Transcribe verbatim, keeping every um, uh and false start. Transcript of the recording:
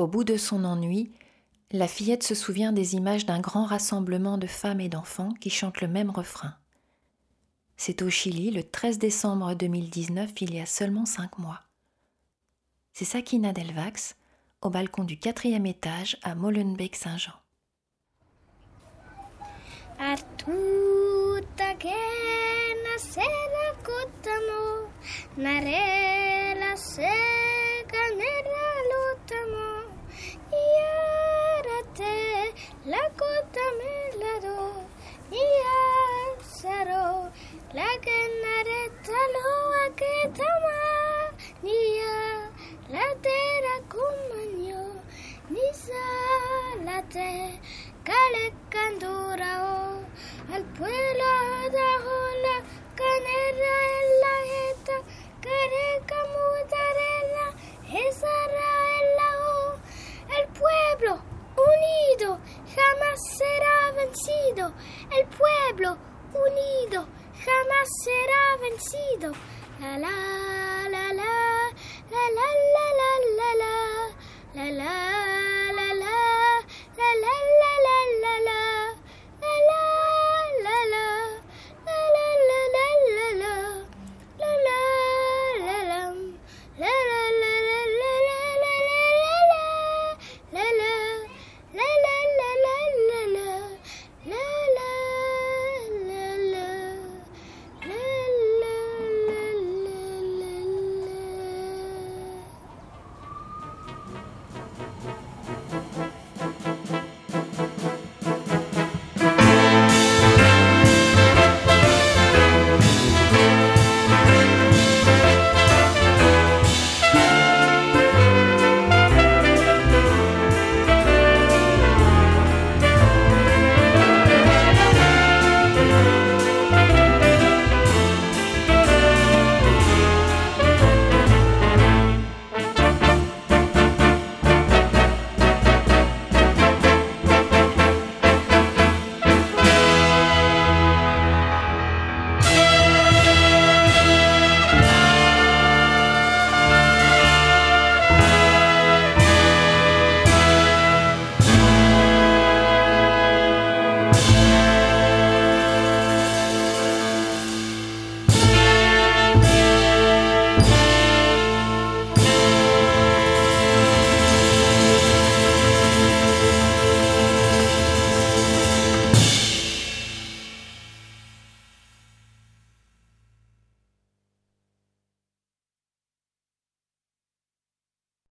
Au bout de son ennui, la fillette se souvient des images d'un grand rassemblement de femmes et d'enfants qui chantent le même refrain. C'est au Chili, le treize décembre deux mille dix-neuf, il y a seulement cinq mois. C'est Sakina Delvax, au balcon du quatrième étage à Molenbeek-Saint-Jean. Artuta que nascera cotamo, narela se